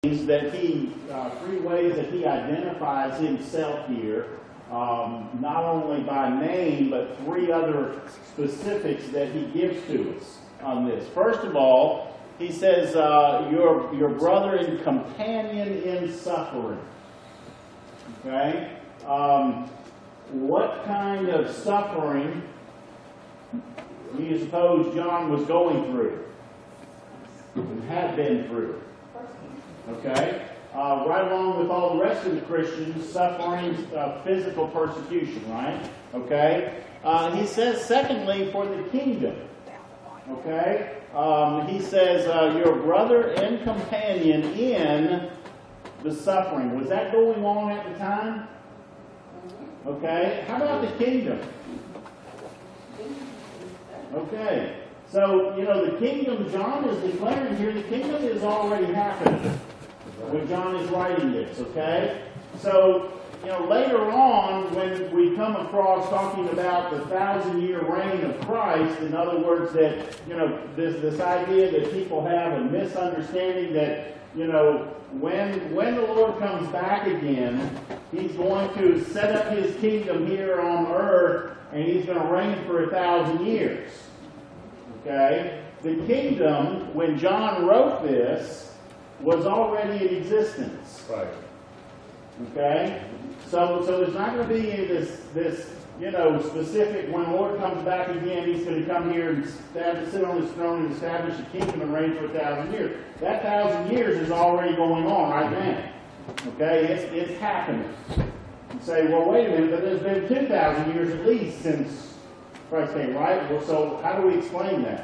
that he, three ways that he identifies himself here, not only by name, but three other specifics that he gives to us on this. First of all, he says, your brother and companion in suffering. Okay? What kind of suffering do you suppose John was going through and had been through? Okay? Right along with all the rest of the Christians, suffering physical persecution, right? Okay? He says, secondly, for the kingdom. Okay? He says, your brother and companion in the suffering. Was that going on at the time? Okay. How about the kingdom? Okay. So, the kingdom, John is declaring here, the kingdom is already happening when John is writing this, okay? So, later on, when we come across talking about the 1,000-year reign of Christ, in other words, that, this idea that people have a misunderstanding that, when the Lord comes back again, He's going to set up His kingdom here on earth, and He's going to reign for 1,000 years. Okay? The kingdom, when John wrote this, was already in existence. Right. Okay? So there's not going to be this specific, when the Lord comes back again, He's going to come here and sit on His throne and establish a kingdom and reign for 1,000 years. That 1,000 years is already going on right now. Okay? It's happening. You say, well, wait a minute, but there's been 2,000 years at least since Christ came, right? Well, so how do we explain that?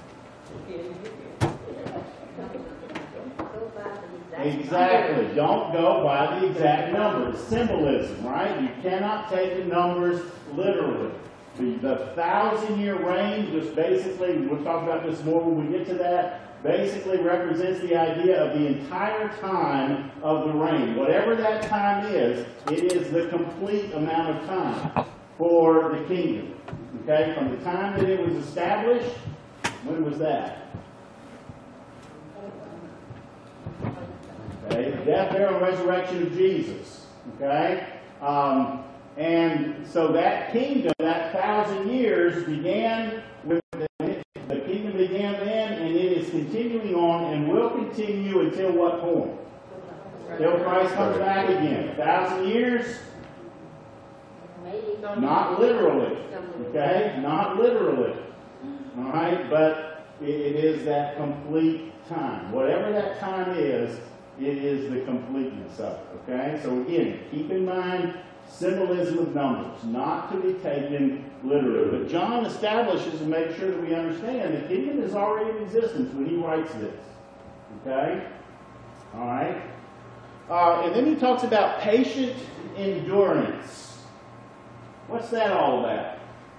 Exactly. Don't go by the exact numbers. Symbolism, right? You cannot take the numbers literally. The 1,000-year reign, just basically, we'll talk about this more when we get to that, basically represents the idea of the entire time of the reign. Whatever that time is, it is the complete amount of time for the kingdom. Okay? From the time that it was established, when was that? Okay, the death, burial, and resurrection of Jesus. Okay? And so that kingdom, that 1,000 years began with the kingdom began then, and it is continuing on and will continue until what point? Till Christ comes back again. 1,000 years? Not literally. Okay? Not literally. Alright? But it is that complete time. Whatever that time is, it is the completeness of it. Okay? So again, keep in mind symbolism of numbers, not to be taken literally. But John establishes and makes sure that we understand the kingdom is already in existence when he writes this. Okay? Alright? And then he talks about patient endurance. What's that all about?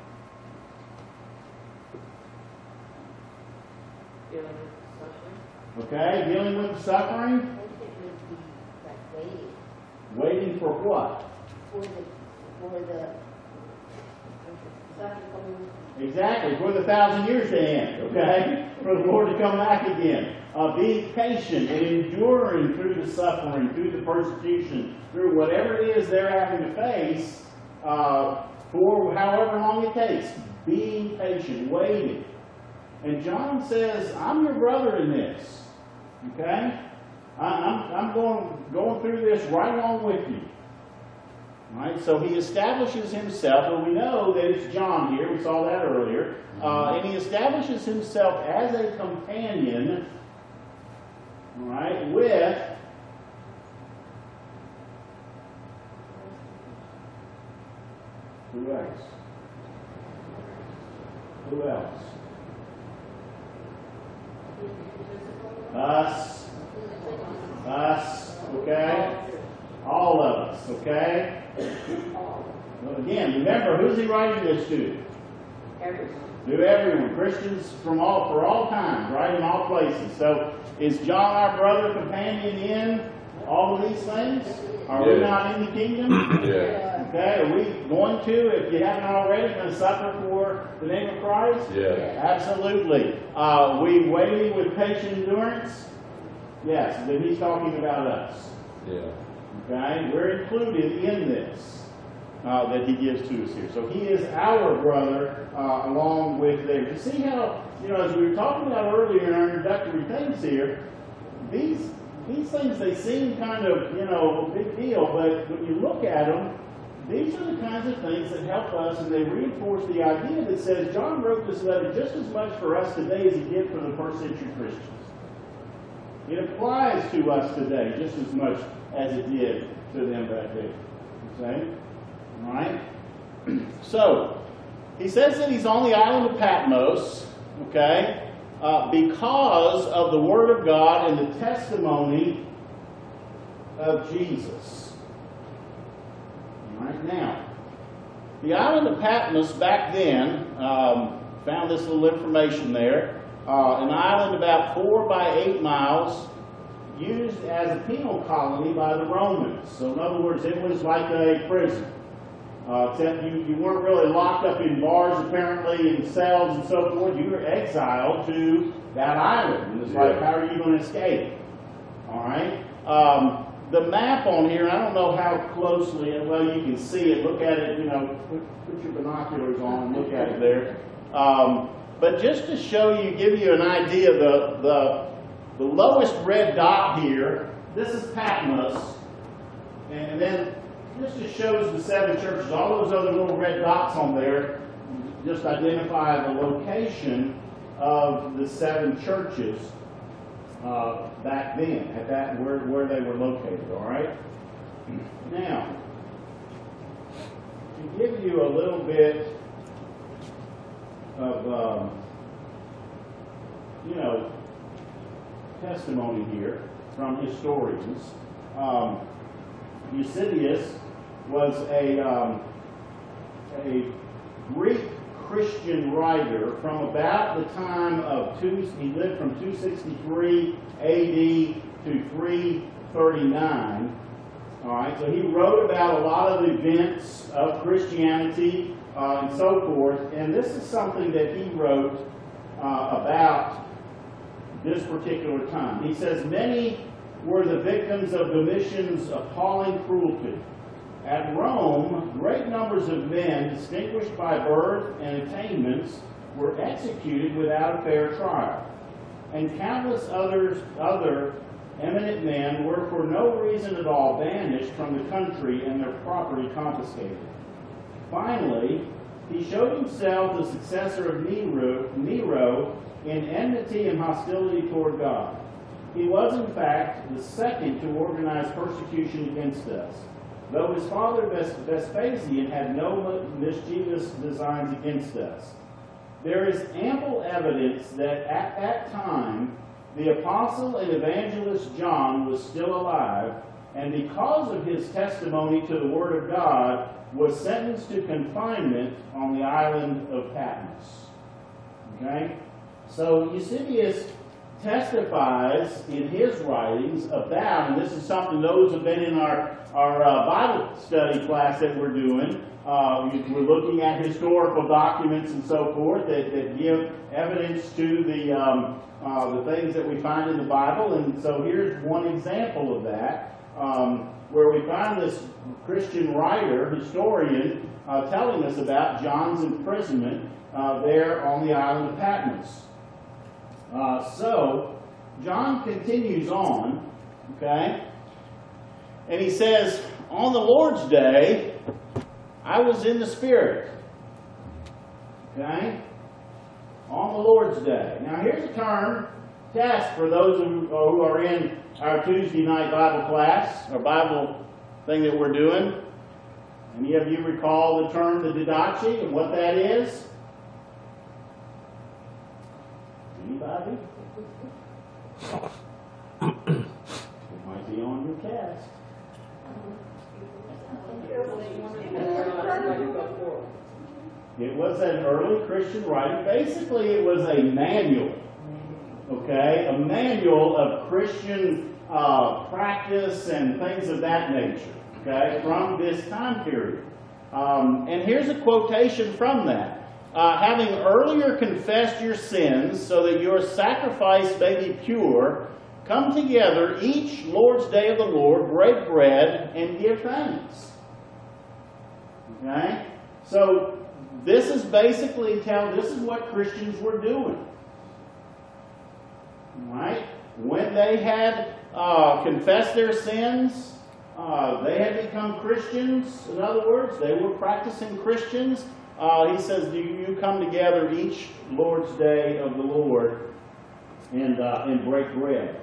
Okay, dealing with the suffering. Waiting for what? For the suffering. Exactly, for the 1,000 years to end, okay? For the Lord to come back again. Being patient and enduring through the suffering, through the persecution, through whatever it is they're having to face, for however long it takes. Being patient, waiting. And John says, I'm your brother in this. Okay? I'm going through this right along with you. All right? So he establishes himself, and we know that it's John here. We saw that earlier. And he establishes himself as a companion, all right, with who else? Who else? Us, okay? All of us, okay? Well, again, remember, who's he writing this to? Everyone. To everyone. Christians for all times, right? In all places. So, is John our brother, companion in all of these things? Are we not in the kingdom? Yeah. Okay, are we going to, if you haven't already, going to suffer for the name of Christ? Yeah. Absolutely. We waiting with patient endurance? Yes, then he's talking about us. Yeah. Okay? We're included in this that he gives to us here. So he is our brother along with theirs. You see how, as we were talking about earlier in our introductory things here, these things, they seem kind of, a big deal, but when you look at them, these are the kinds of things that help us, and they reinforce the idea that says John wrote this letter just as much for us today as he did for the first century Christians. It applies to us today just as much as it did to them back then. Okay? All right? So, he says that he's on the island of Patmos, okay, because of the Word of God and the testimony of Jesus. All right, now, the island of Patmos back then, found this little information there, an island about 4 by 8 miles, used as a penal colony by the Romans. So in other words, it was like a prison. Except you weren't really locked up in bars, apparently, in cells and so forth. You were exiled to that island. And it's like, how are you going to escape? All right? The map on here, I don't know how closely, well, you can see it. Look at it, put your binoculars on and look at it there. But just to show you, give you an idea, the lowest red dot here, this is Patmos. And then this just shows the 7 churches. All those other little red dots on there just identify the location of the 7 churches back then, at that where they were located. All right. Now, to give you a little bit of testimony here from historians. Eusebius was a Greek Christian writer from about the time of he lived from 263 AD to 339. All right, so he wrote about a lot of events of Christianity and so forth, and this is something that he wrote about this particular time. He says, many were the victims of Domitian's appalling cruelty. At Rome, great numbers of men, distinguished by birth and attainments, were executed without a fair trial, and countless other eminent men were for no reason at all banished from the country and their property confiscated. Finally, he showed himself the successor of Nero in enmity and hostility toward God. He was, in fact, the second to organize persecution against us, though his father Vespasian had no mischievous designs against us. There is ample evidence that at that time the apostle and evangelist John was still alive, and because of his testimony to the Word of God, was sentenced to confinement on the island of Patmos. Okay? So Eusebius testifies in his writings about, and this is something those have been in our Bible study class that we're doing. We're looking at historical documents and so forth that give evidence to the things that we find in the Bible. And so here's one example of that, where we find this Christian writer, historian, telling us about John's imprisonment there on the island of Patmos. So, John continues on, okay, and he says, on the Lord's day, I was in the Spirit, okay, on the Lord's day. Now, here's a term, test for those who are in our Tuesday night Bible class, or Bible thing that we're doing. Any of you recall the term, the didache, and what that is? Anybody? It might be on your cast. It was an early Christian writing. Basically, it was a manual. Okay? A manual of Christian practice and things of that nature. Okay? From this time period. And here's a quotation from that. Having earlier confessed your sins so that your sacrifice may be pure, come together each Lord's day of the Lord, break bread, and give thanks. Okay? So, this is basically this is what Christians were doing. Right? When they had confessed their sins, they had become Christians. In other words, they were practicing Christians. He says, do you come together each Lord's day of the Lord and break bread?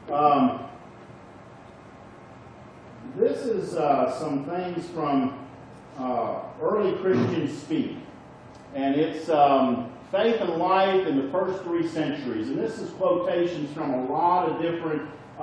This is some things from early Christian speak. And it's faith and life in the first 3 centuries. And this is quotations from a lot of different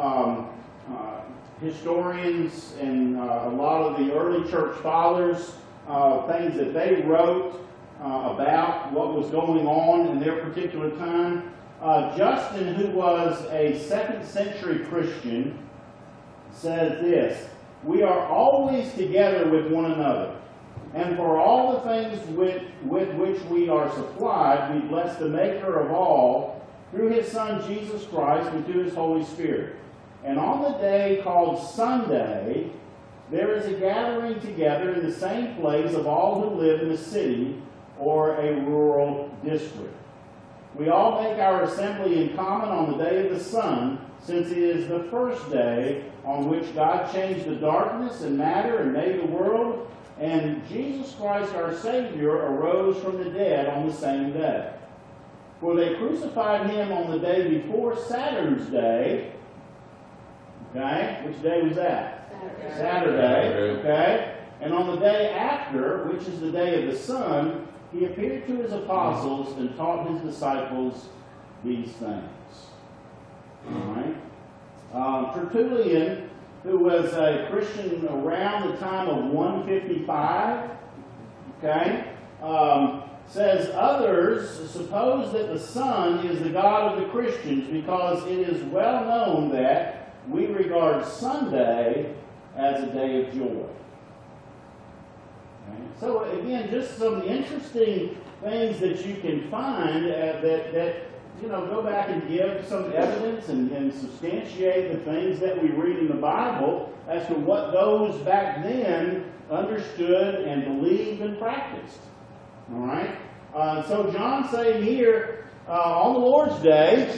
historians and a lot of the early church fathers, things that they wrote about what was going on in their particular time. Justin, who was a 2nd century Christian, says this: "We are always together with one another, and for all the things with which we are supplied, we bless the Maker of all through His Son Jesus Christ and through His Holy Spirit. And on the day called Sunday, there is a gathering together in the same place of all who live in a city or a rural district. We all make our assembly in common on the day of the sun, since it is the first day on which God changed the darkness and matter and made the world, and Jesus Christ our Savior arose from the dead on the same day. For they crucified Him on the day before Saturn's day." Okay, which day was that? Saturday. Okay, and on the day after, which is the day of the sun, He appeared to His apostles and taught His disciples these things. All right. Tertullian, who was a Christian around the time of 155, okay, says others suppose that the sun is the God of the Christians because it is well known that we regard Sunday as a day of joy. Okay. So again, just some interesting things that you can find that go back and give some evidence and substantiate the things that we read in the Bible as to what those back then understood and believed and practiced. All right? So John saying here, on the Lord's Day,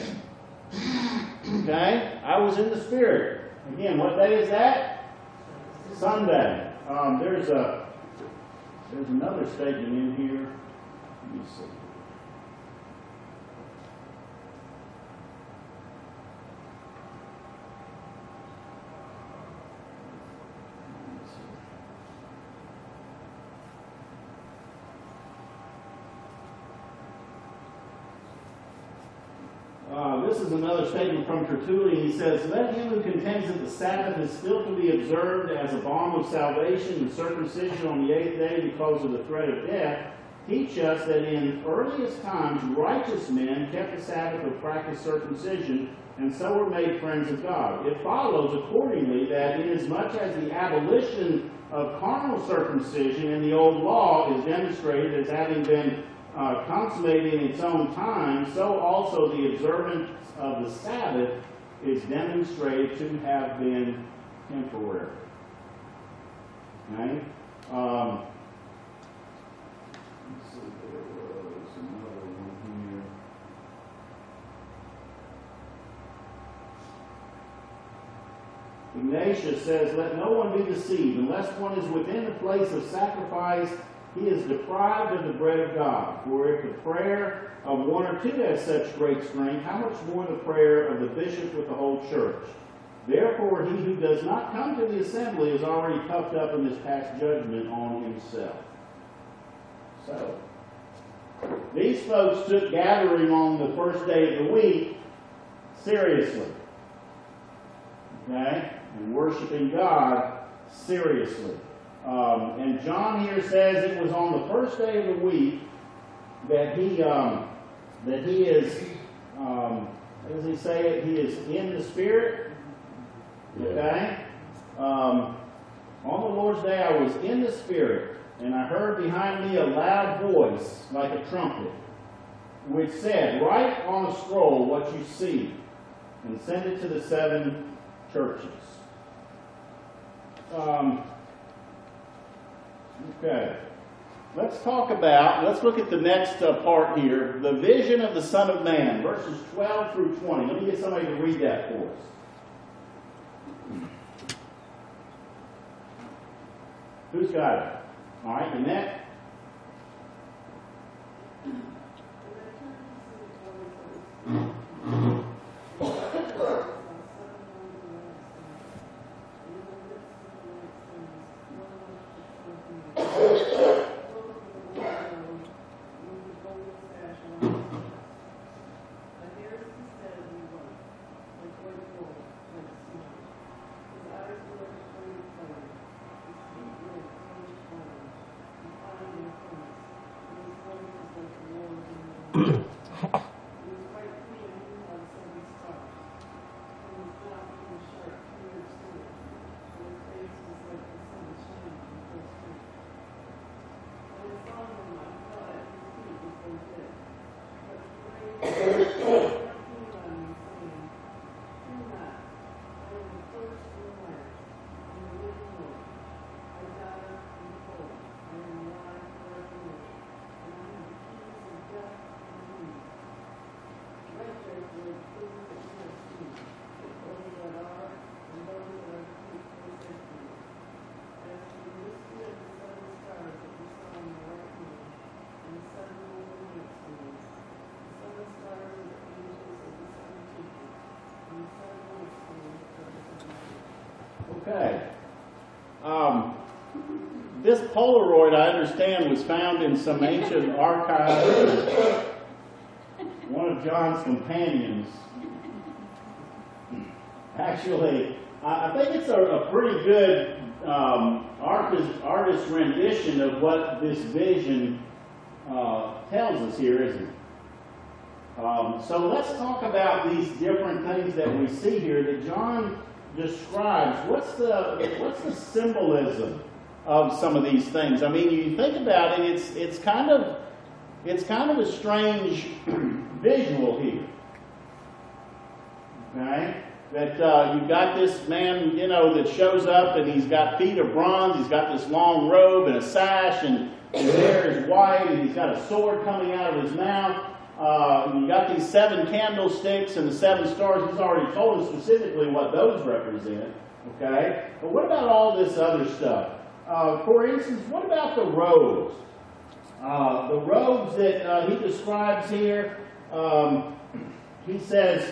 okay, I was in the Spirit. Again, what day is that? Sunday. There's another statement in here. Let me see. This is another statement from Tertullian. He says, "Let him who contends that the Sabbath is still to be observed as a balm of salvation and circumcision on the 8th day because of the threat of death, teach us that in earliest times righteous men kept the Sabbath or practiced circumcision, and so were made friends of God. It follows accordingly that inasmuch as the abolition of carnal circumcision in the old law is demonstrated as having been consummated in its own time, so also the observance of the Sabbath is demonstrated to have been temporary." Okay? Let's see, there was another one here. Ignatius says, "Let no one be deceived. Unless one is within the place of sacrifice, he is deprived of the bread of God. For if the prayer of one or two has such great strength, how much more the prayer of the bishop with the whole church? Therefore, he who does not come to the assembly is already puffed up and has passed judgment on himself." So, these folks took gathering on the first day of the week seriously. Okay? And worshiping God seriously. And John here says it was on the first day of the week that he is, how does he say it? He is in the Spirit. Okay? On the Lord's Day I was in the Spirit, and I heard behind me a loud voice like a trumpet, which said, "Write on a scroll what you see, and send it to the 7 churches. Okay. Let's look at the next part here. The vision of the Son of Man, verses 12 through 20. Let me get somebody to read that for us. Who's got it? All right, Annette? Okay. This Polaroid, I understand, was found in some ancient archives. One of John's companions. Actually, I think it's a pretty good artist rendition of what this vision tells us here, isn't it? So let's talk about these different things that we see here that John describes. What's the symbolism of some of these things? I mean, you think about it, it's kind of a strange visual here. Okay? That you've got this man, that shows up and he's got feet of bronze, he's got this long robe and a sash, and his hair is white, and he's got a sword coming out of his mouth. You've got these 7 candlesticks and the 7 stars. He's already told us specifically what those represent. Okay? But what about all this other stuff? For instance, what about the robes? The robes that he describes here, he says,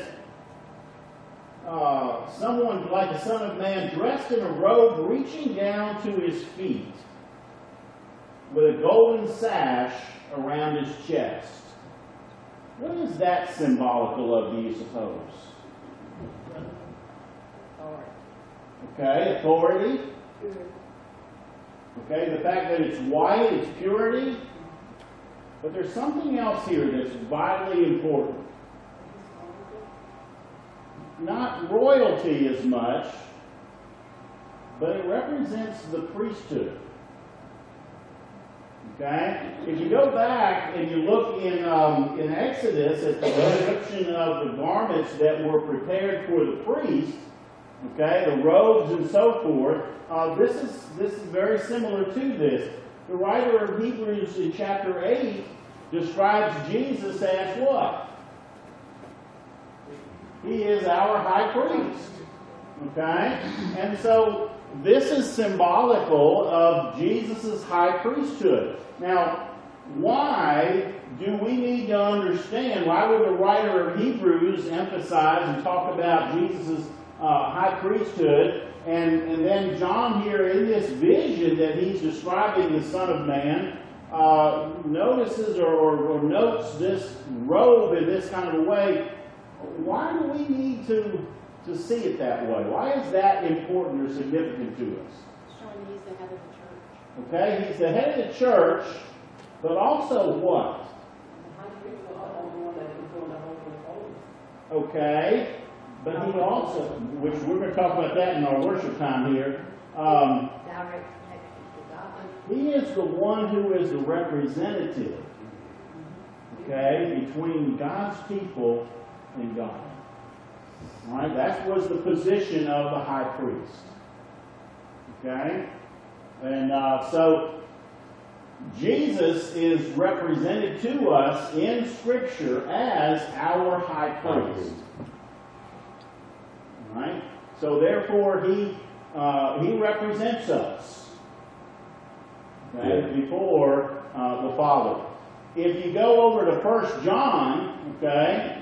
someone like the Son of Man dressed in a robe reaching down to his feet with a golden sash around his chest. What is that symbolical of, do you suppose? Okay, authority. Okay, the fact that it's white, it's purity. But there's something else here that's vitally important. Not royalty as much, but it represents the priesthood. Okay? If you go back and you look in Exodus at the description of the garments that were prepared for the priest, okay, the robes and so forth, this is very similar to this. The writer of Hebrews in chapter 8 describes Jesus as what? He is our high priest. Okay? And so this is symbolical of Jesus' high priesthood. Now, why do we need to understand, why would the writer of Hebrews emphasize and talk about Jesus' high priesthood, and then John here in this vision that he's describing the Son of Man notices or notes this robe in this kind of a way? Why do we need to see it that way? Why is that important or significant to us? Showing he's the head of the church. Okay, he's the head of the church, but also what? Okay, but he also, which we're going to talk about that in our worship time here. Direct connection to God. He is the one who is the representative, okay, between God's people and God. All right, that was the position of the high priest. Okay? And so Jesus is represented to us in Scripture as our high priest. All right? So therefore, he represents us, okay, before the Father. If you go over to 1 John, okay,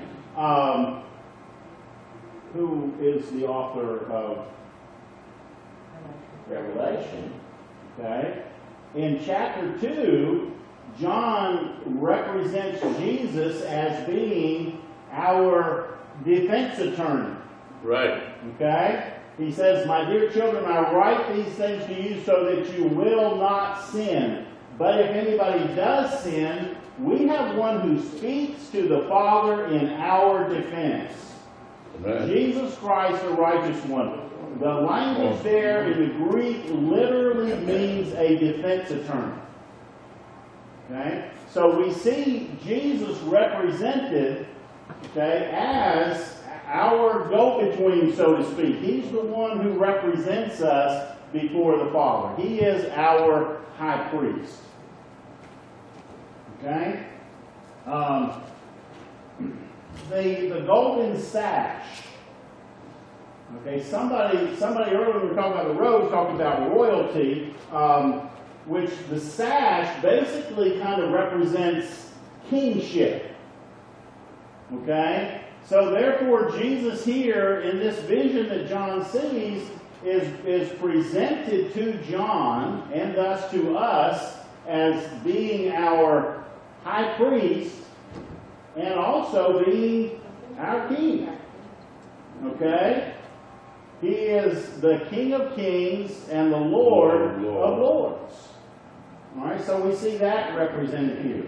who is the author of Revelation, okay, in chapter 2, John represents Jesus as being our defense attorney. Right. Okay? He says, "My dear children, I write these things to you so that you will not sin. But if anybody does sin, we have one who speaks to the Father in our defense. Right. Jesus Christ, the righteous one." The language there in the Greek literally means a defense attorney. Okay? So we see Jesus represented, okay, as our go-between, so to speak. He's the one who represents us before the Father. He is our high priest. Okay? The golden sash. Okay, somebody earlier when we were talking about the robes, talking about royalty, which the sash basically kind of represents kingship. Okay? So therefore, Jesus here in this vision that John sees is presented to John and thus to us as being our high priest and also being our king. Okay? He is the King of Kings and the Lord of Lords. All right, so we see that represented here.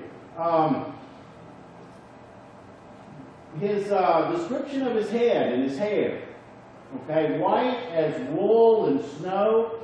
His description of his head and his hair. Okay, white as wool and snow.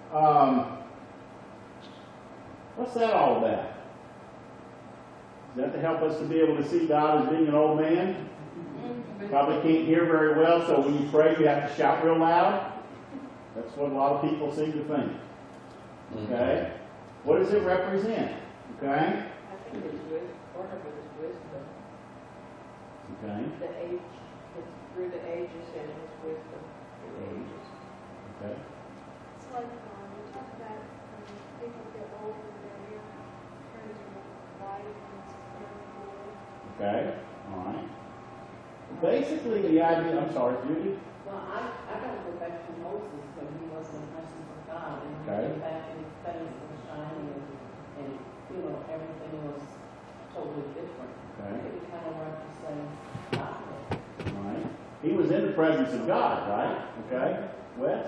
What's that all about? Is that to help us to be able to see God as being an old man? Probably can't hear very well, so when you pray, you have to shout real loud. That's what a lot of people seem to think. Okay? What does it represent? Okay? I think it's wisdom, part of it is wisdom. Okay. The age, it's through the ages and it's wisdom through the ages. Okay. It's like we talk about people get older, their hair turns white and it's very cool. Okay. All right. Basically, the idea. I'm sorry, Judy. Well, I gotta go back to Moses when he was in the presence of God, and he Okay. came back and his face was shining, and you know everything was totally different. Okay. It kind of like the same God. All right. He was in the presence of God, right? Okay. Wes?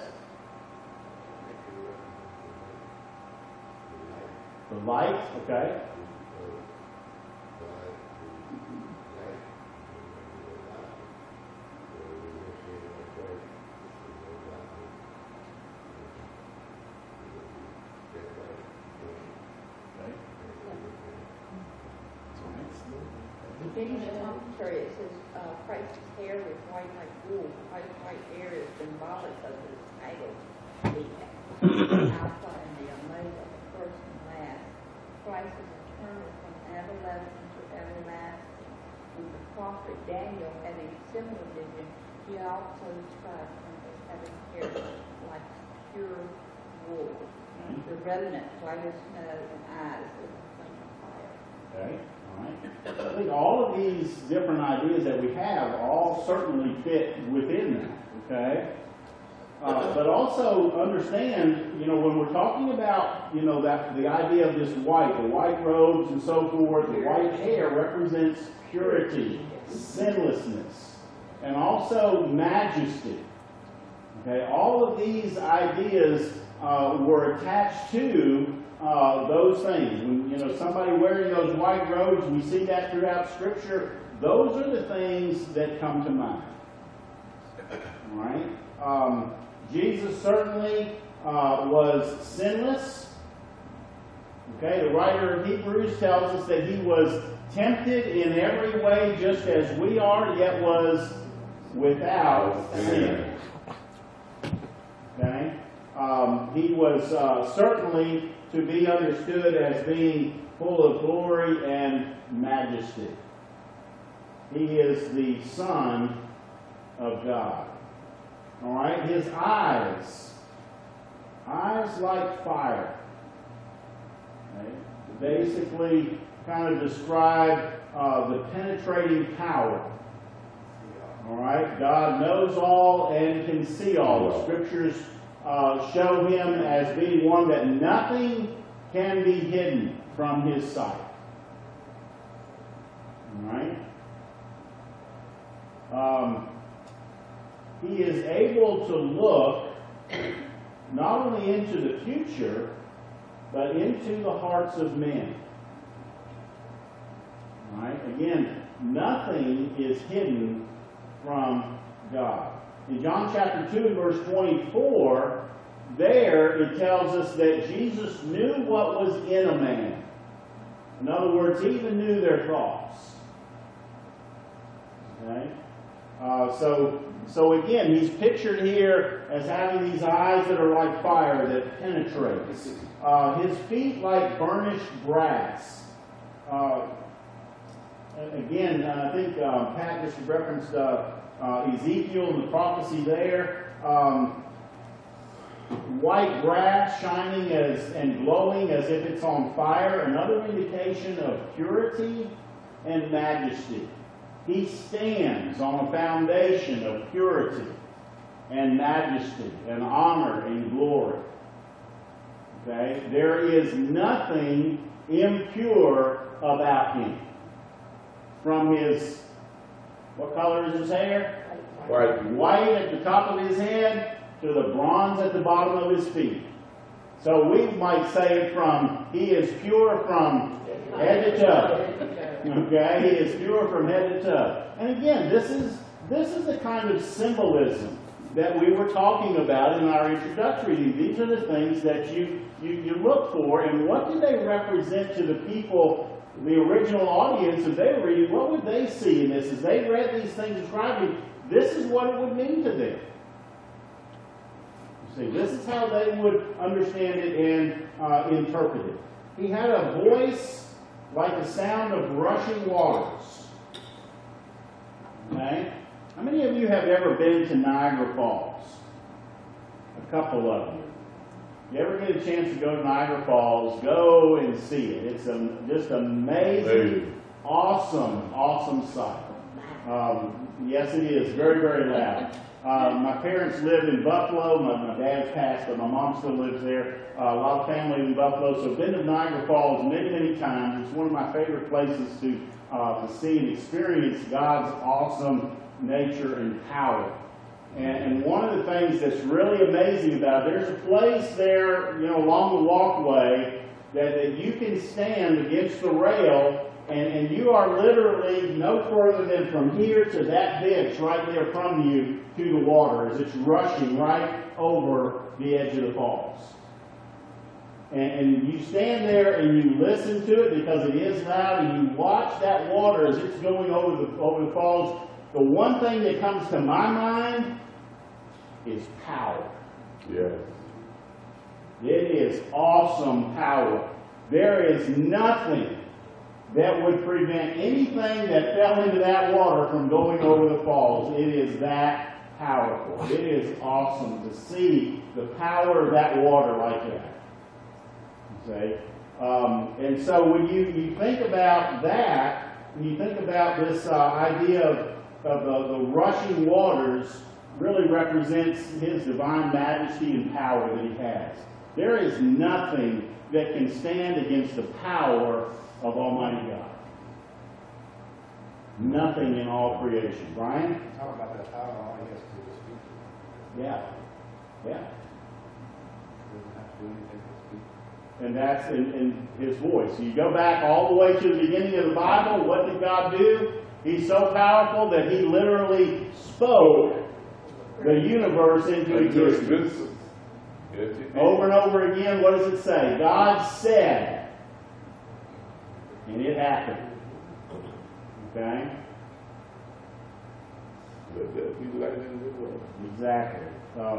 The light. Okay. In the commentary, it says Christ's hair was white like wool. White hair is symbolic of his title. The Alpha and the Omega, the first and last. Christ is eternal from everlasting to everlasting. When the prophet Daniel had a similar vision, he also described him as having hair like pure wool. The redolent, white as snow, and eyes as a flame of fire. Okay. All right. I think all of these different ideas that we have all certainly fit within that. Okay. But also understand, when we're talking about, that the idea of this white, the white robes and so forth, the white hair represents purity, sinlessness, and also majesty. Okay. All of these ideas were attached to those things. When, somebody wearing those white robes, we see that throughout Scripture. Those are the things that come to mind. All right? Jesus certainly was sinless. Okay, the writer of Hebrews tells us that he was tempted in every way just as we are, yet was without sin. Okay? He was certainly to be understood as being full of glory and majesty. He is the Son of God. All right? His eyes like fire. Okay? Basically, kind of describe the penetrating power. All right? God knows all and can see all. The Scriptures show him as being one that nothing can be hidden from his sight. All right? He is able to look not only into the future, but into the hearts of men. All right? Again, nothing is hidden from God. In John chapter 2 and verse 24, there it tells us that Jesus knew what was in a man. In other words, he even knew their thoughts. Okay? So again, he's pictured here as having these eyes that are like fire that penetrates. His feet like burnished brass. Again, I think Pat just referenced Ezekiel and the prophecy there. White brass shining and glowing as if it's on fire. Another indication of purity and majesty. He stands on a foundation of purity and majesty and honor and glory. Okay? There is nothing impure about him. From his, what color is his hair? White. White at the top of his head to the bronze at the bottom of his feet. So we might say he is pure from head to toe. Okay, he is pure from head to toe. And again, this is the kind of symbolism that we were talking about in our introductory. These are the things that you look for, and what do they represent to the people, the original audience, if they were reading? What would they see in this? As they read these things describing, this is what it would mean to them. You see, this is how they would understand it and interpret it. He had a voice like the sound of rushing waters. Okay? How many of you have ever been to Niagara Falls? A couple of you. You ever get a chance to go to Niagara Falls, go and see it. It's just amazing, awesome sight. Yes, it is. Very, very loud. My parents lived in Buffalo. My dad's passed, but my mom still lives there. A lot of family in Buffalo. So I've been to Niagara Falls many, many times. It's one of my favorite places to see and experience God's awesome nature and power. And one of the things that's really amazing about it, there's a place there, along the walkway that you can stand against the rail, and you are literally no further than from here to that ditch right there from you to the water as it's rushing right over the edge of the falls. And you stand there and you listen to it because it is loud, and you watch that water as it's going over the falls. The one thing that comes to my mind is power. Yes. It is awesome power. There is nothing that would prevent anything that fell into that water from going over the falls. It is that powerful. It is awesome to see the power of that water like that. Okay? And so when you think about that, when you think about this idea of the rushing waters, really represents his divine majesty and power that he has. There is nothing that can stand against the power of Almighty God. Nothing in all creation. Brian? Talk about that power, all he has to do is speak. Yeah. Yeah. He doesn't have to do anything but speak. And that's in his voice. You go back all the way to the beginning of the Bible, what did God do? He's so powerful that he literally spoke the universe into existence. Yes, he did. Over and over again, what does it say? God said, and it happened. Okay? He's letting in his word. Exactly.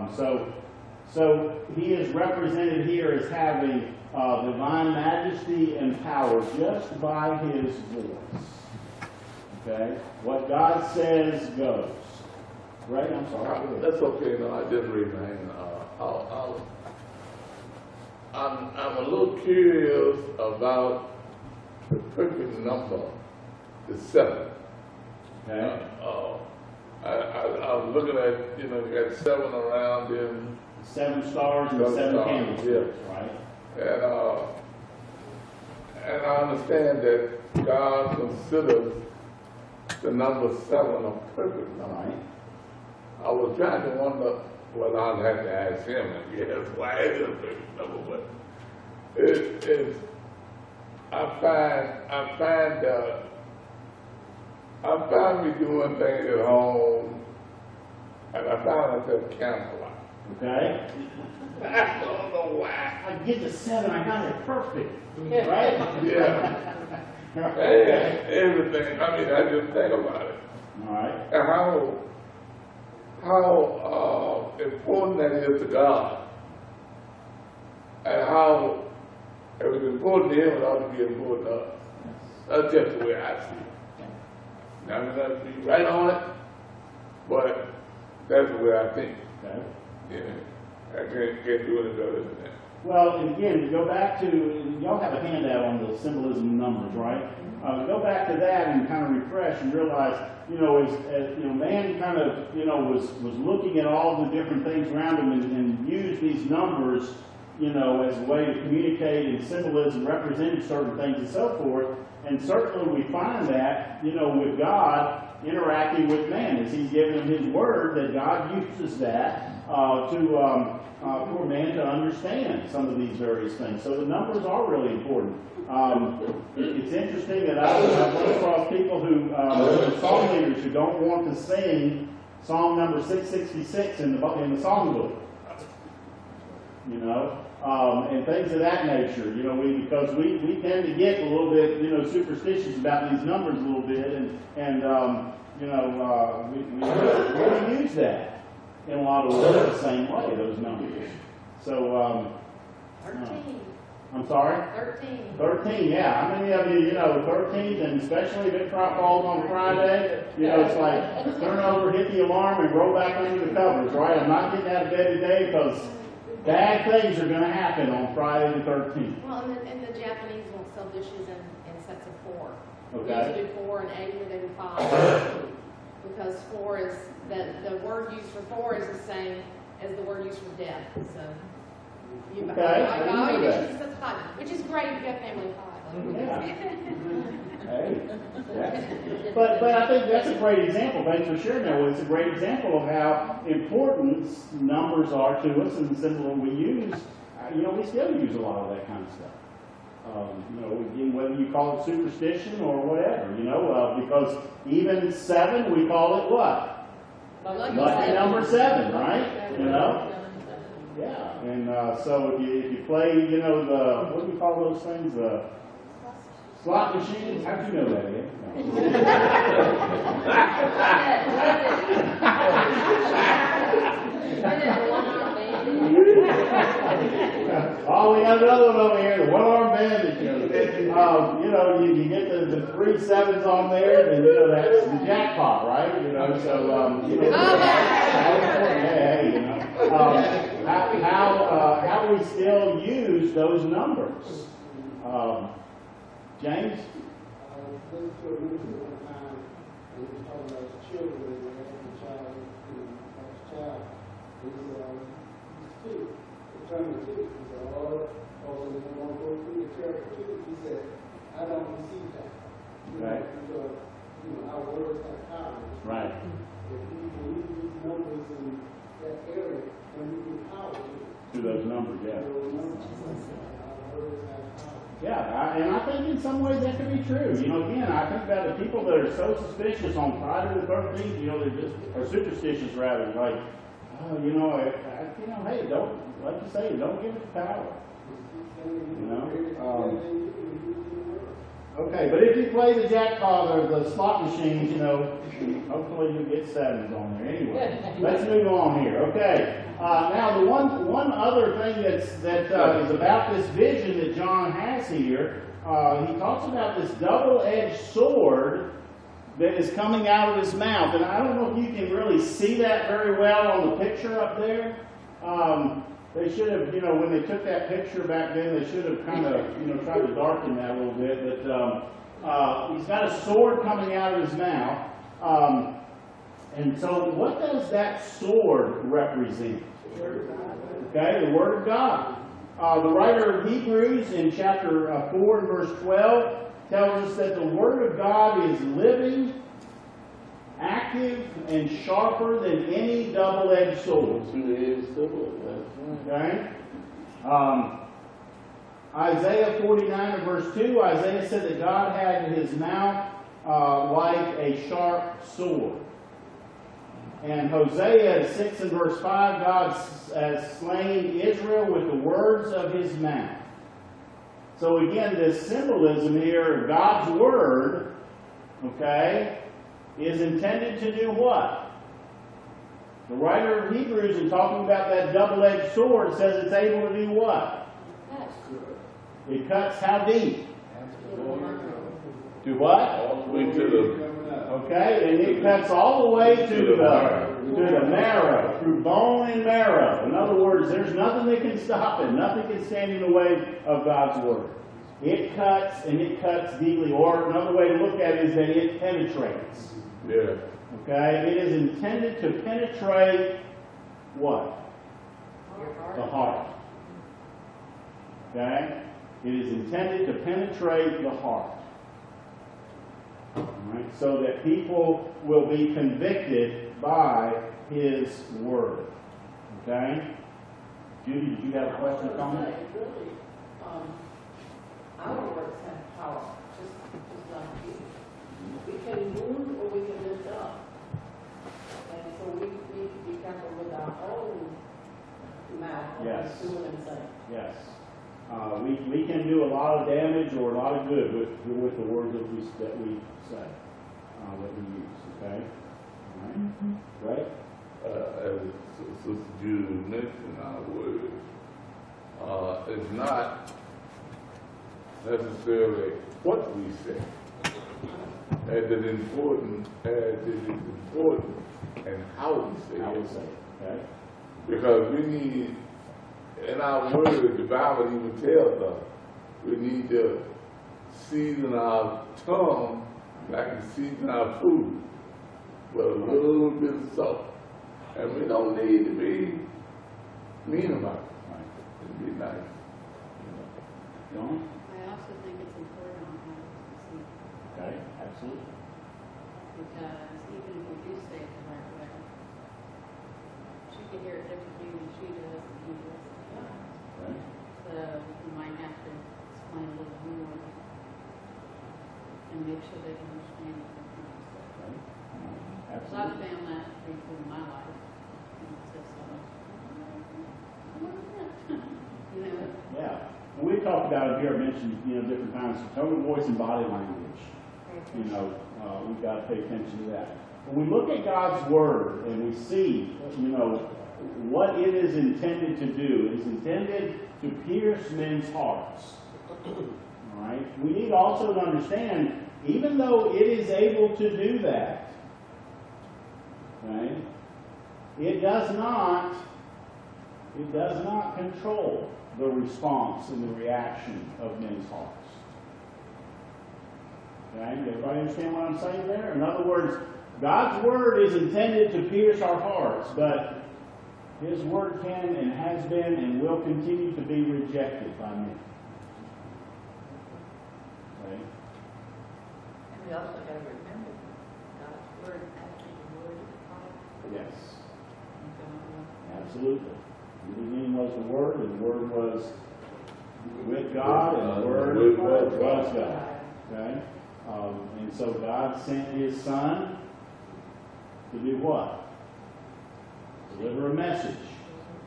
So he is represented here as having divine majesty and power just by his voice. Okay? What God says goes. Right? I'm sorry. That's okay. No, I just raised my hand. I'm a little curious about the perfect number, the 7. Okay? I was looking at, you got 7 around him. 7 stars and 7 candlesticks, right? And I understand that God considers the number 7 a perfect number. Right. I was trying to wonder, well, I'll have to ask him, I guess, why is it a perfect number, but I find me doing things at home, and I find myself counting a lot. Okay? I don't know why. I get to 7, I got it perfect. Right? Yeah. Okay. Everything. I mean, I just think about it. All right. And how important that is to God. And how, if it's important to him, it ought to be important to us. That's just the way I see it. I mean, that's be right on it, but that's the way I think. Okay. Yeah. I can't do any better than that. Well, and again, to go back to, y'all have a handout on the symbolism numbers, right? Go back to that and kind of refresh and realize, as man kind of, was looking at all the different things around him and used these numbers, as a way to communicate and symbolism, representing certain things and so forth. And certainly we find that, with God interacting with man, as he's given him his word, that God uses that for man to understand some of these various things. So the numbers are really important. It's interesting that I've run across people who, song leaders who don't want to sing Psalm number 666 in the songbook. And things of that nature, because we tend to get a little bit, superstitious about these numbers a little bit, and we really use that in a lot of ways the same way, those numbers. So, 13. I'm sorry? 13. 13, yeah. How many of you, 13, and especially if it falls on Friday, it's like turn over, hit the alarm, and roll back under the covers, right? I'm not getting out of bed today because bad things are going to happen on Friday the 13th. Well, and the Japanese won't sell dishes in sets of 4. Okay. They used to do 4 and 8, or they do 5. Because 4 is, the word used for 4 is the same as the word used for death. So, you Okay, I didn't know that. dishes of 5, which is great if you have family of 5. Yeah. Hey. Yeah. But I think that's a great example. Thanks for sharing that. It's a great example of how important numbers are to us and the symbol we use. We still use a lot of that kind of stuff. Again, whether you call it superstition or whatever, because even 7, we call it what? Lucky number 7, right? Yeah. And so if you play, what do you call those things? The slot machines? How'd you know that, Ed? Oh, we got another one over here, the one-arm bandit. You get the 3 7s on there, and that's the jackpot, right? How we still use those numbers. James? I don't receive that. Right. Because, our words have power. Right. If you use these numbers in that area, then you can power To those numbers, yeah. those numbers. Our words have power. Yeah, and I think in some ways that could be true. Again, I think about the people that are so suspicious on Friday the 13th, they just are superstitious rather, like, hey, don't, like you say, don't give it the power. Okay, but if you play the jackpot or the slot machines, you know, hopefully you'll get sevens on there. Anyway, let's move on here. Okay. Now, the one other thing that is about this vision that John has here, he talks about this double-edged sword that is coming out of his mouth. And I don't know if you can really see that very well on the picture up there. They should have, you know, when they took that picture back then, they should have kind of, you know, tried to darken that a little bit. But he's got a sword coming out of his mouth. And so what does that sword represent? Okay, the Word of God. The writer of Hebrews in chapter 4 and verse 12 tells us that the Word of God is living, active, and sharper than any double-edged sword. Okay? Isaiah 49 and verse 2, Isaiah said that God had in his mouth like a sharp sword. And Hosea 6 and verse 5, God has slain Israel with the words of his mouth. So again, this symbolism here of God's Word, okay, is intended to do what? The writer of Hebrews, in talking about that double-edged sword, says it's able to do what? It cuts how deep? To what? All the way to the... Okay, and it cuts all the way to the marrow, through bone and marrow. In other words, there's nothing that can stop it. Nothing can stand in the way of God's Word. It cuts, and it cuts deeply. Or another way to look at it is that it penetrates. Yeah. Okay, it is intended to penetrate what? The heart. Okay? It is intended to penetrate the heart. Right, so that people will be convicted by His Word. Okay? Judy, did you have a question or comment? Really, our words have power, just like you. We can wound or we can lift up. And so we need to be careful with our own mouth, Yes. what we do and say. Yes. We can do a lot of damage or a lot of good with the words that we say, that we use. Okay? All right? Right? As Sister Judy mentioned, our words, it's not necessarily what we say as it is important and how we say I would it. say. Okay? Because we need, in our words, the Bible even tells us, we need to season our tongue like we season our food with a little bit of salt. And we don't need to be mean about it. It'd be nice. John? I also think it's important on how we speak, Okay, absolutely. because even if we do say it the right way, she could hear it differently than she does and he does. Okay. So you might have to explain a little more and make sure they can understand what they're trying to say. Okay. Because I've Absolutely. found that before in my life. And it's just like, you know, Yeah. We talked about it here, I mentioned, different times, tone of voice and body language. We've got to pay attention to that. When we look at God's Word and we see, what it is intended to do, it is intended to pierce men's hearts. All right? We need also to understand, even though it is able to do that, right, it does not control the response and the reaction of men's hearts. Okay? Everybody understand what I'm saying there? In other words, God's Word is intended to pierce our hearts, but His Word can and has been and will continue to be rejected by men. Okay? And we also got to remember, God's Word, actually the Word is called. Yes, And absolutely. In the beginning was the Word, and the Word was with God, and the Word was God. Okay? And so God sent His Son to do what? Deliver a message.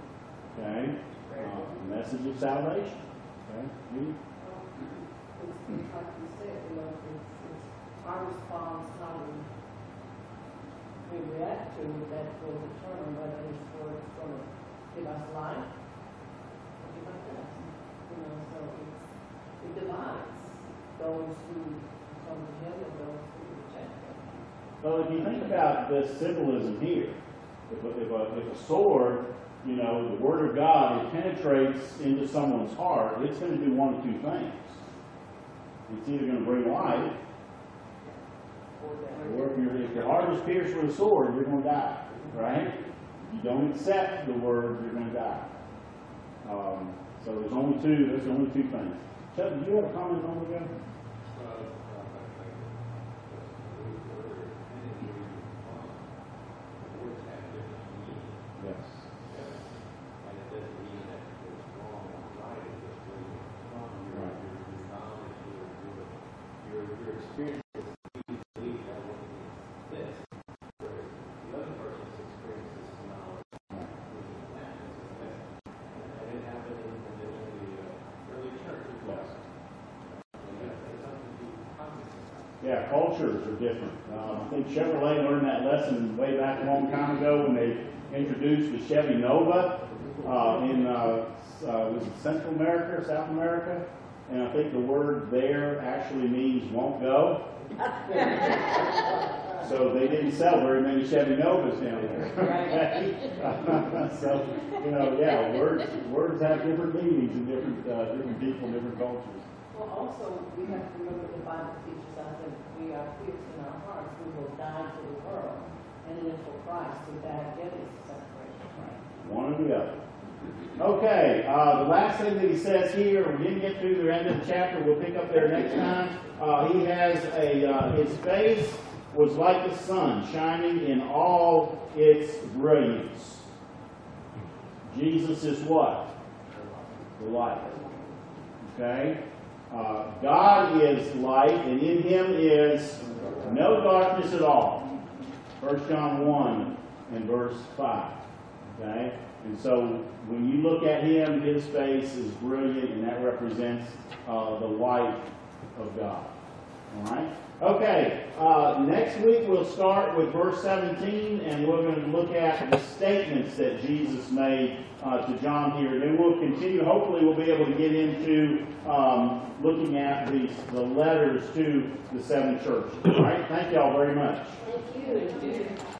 Okay? A message of salvation. Okay? it's like you said, it's our response, how we react to it, that will determine whether it's going to give us life or give us death. So it divides those who come to him and those who reject him. Well, if you think about the symbolism here, if a sword, the Word of God, it penetrates into someone's heart, it's going to do one of two things. It's either going to bring life, or if your heart is pierced with a sword, you're going to die, right? If you don't accept the Word, you're going to die. So there's only two things. Chuck, do you have a comment on that? Yes. And it doesn't mean that it's wrong or right, it's just where you're from, your knowledge, your experience with you believe that what it is this, whereas the other person's experience is knowledge, which is that, this is this. And it happened in the early church. Yes. It's something to be cognizant of. Yeah, cultures are different. I think Chevrolet learned that lesson way back a long time ago when they introduced the Chevy Nova in was it Central America or South America? And I think the word there actually means won't go. So they didn't sell very many Chevy Novas down there. So, yeah, words have different meanings in different people, different cultures. Well, also, we have to remember the Bible teaches us that we are fixed in our hearts. We will die to the world and live for Christ. So that again is separation. One or the other. Okay, the last thing that he says here, we didn't get through the end of the chapter, we'll pick up there next time. He has his face was like the sun, shining in all its brilliance. Jesus is what? The light. Okay? God is light, and in him is no darkness at all. 1 John 1 and verse 5. Okay? And so when you look at him, his face is brilliant, and that represents the light of God. All right? Okay, next week we'll start with verse 17, and we're going to look at the statements that Jesus made to John here. Then we'll continue. Hopefully we'll be able to get into looking at the letters to the seven churches. All right? Thank you all very much. Thank you.